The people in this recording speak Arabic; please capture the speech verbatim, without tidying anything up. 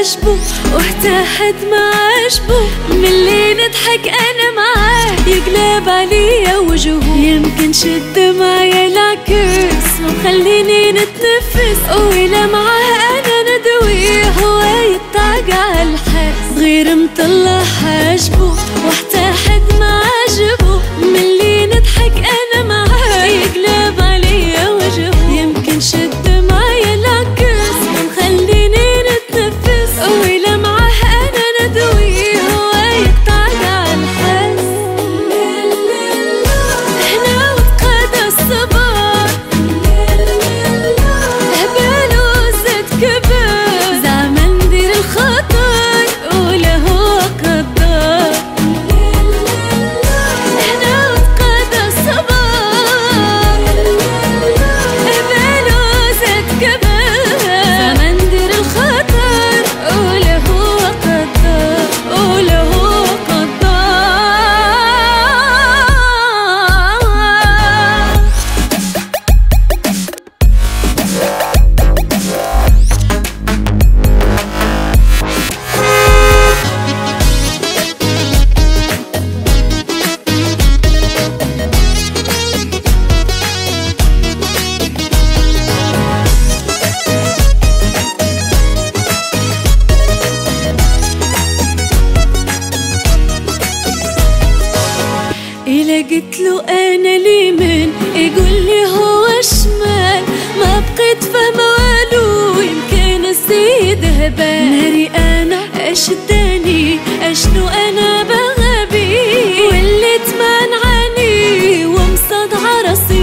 عجبه وارتاحت ما عجبه، من اللي نضحك انا معاه يقلب عليا وجهه، يمكن شد معايا العكس ومخليني نتنفس، وإلا معاه انا ندوي هو يطاق عالحس، غير مطلع حاجبه وارتاحت ما عجبه، من اللي نضحك انا معاه يقلب عليا وجهه، يمكن شد معايا العكس ومخليني نتنفس، وإلا معاه انا ندوي هو يطاق عالحس. هنا وتقاضى الصبر هبالو زاد كبر، زعما ندير الخطر ولا هو قدر. هنا وتقاضى الصبر هبالو زاد كبر، زعما ندير الخطر ولا هو قدر ولا هو قدر. إلا قلتلو أنا اليمين يقولي هو شمال، ما بقيت فاهمة والو يمكن الزيد هبال، ناري أنا اش داني اشنو أنا بغبي، وليت ما نعاني ومصدعة راسي